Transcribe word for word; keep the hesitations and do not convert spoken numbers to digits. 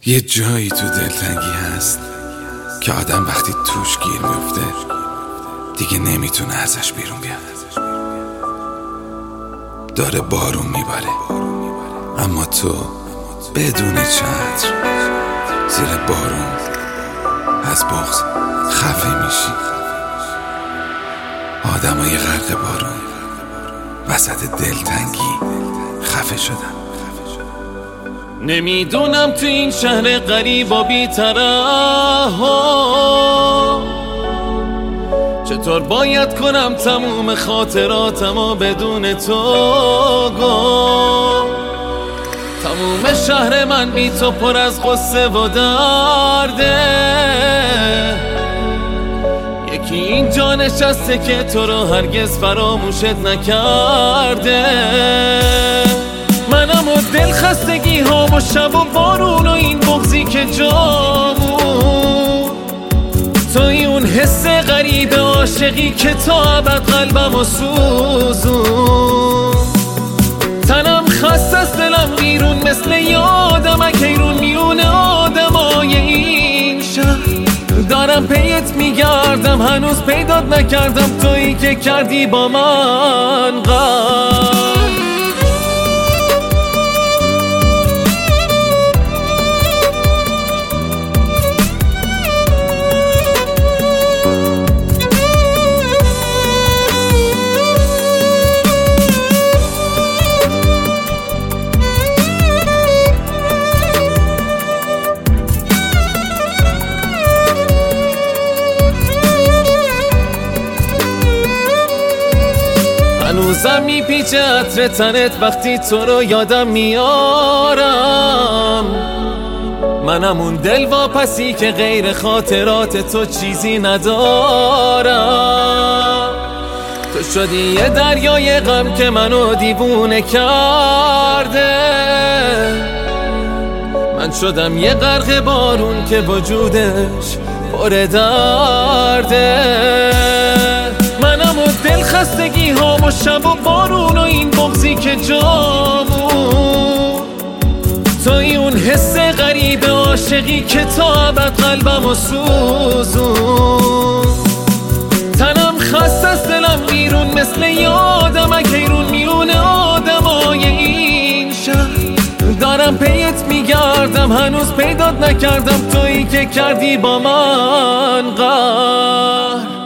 یه جایی تو دلتنگی هست که آدم وقتی توش گیر میفته دیگه نمیتونه ازش بیرون بیاد. داره بارون میباره اما تو بدون چتر زیر بارون از بغض خفه میشی. آدمای غرق بارون وسط دلتنگی خفه شدن. نمیدونم تو این شهر غریب و بی‌طرح چطور باید کنم تموم خاطراتمو بدون تو گم. تموم شهر من بی تو پر از غصه و درده. یکی اینجا نشسته که تو رو هرگز فراموشت نکرده. منم و دل خستگی ها و شب و بارون و این بغضی که جامون. توی اون حس غریب عاشقی که تا ابد قلبم و سوزون. تنم خسته است دلم بیرون مثل یادم اکیرون میون آدمای این شهر. دارم پیت میگردم هنوز پیدات نکردم تویی که کردی با من قرار. هنوزم میپیچه عطر تنت وقتی تو رو یادم میارم. منم اون دل واپسی که غیر خاطرات تو چیزی ندارم. تو شدی یه دریای غم که منو دیوونه کرده. من شدم یه غرق بارون که وجودش پر درده. منم و دل خستگی ها و شب و بارون و این بغضی که جامون. توی اون حس غریب عاشقی که تا ابد قلبم و سوزون. تنم خسته است دلم بیرون مثل یادم اکیرون میون آدمای این شهر. دارم پیت میگردم هنوز پیدات نکردم تویی که کردی با من قهر.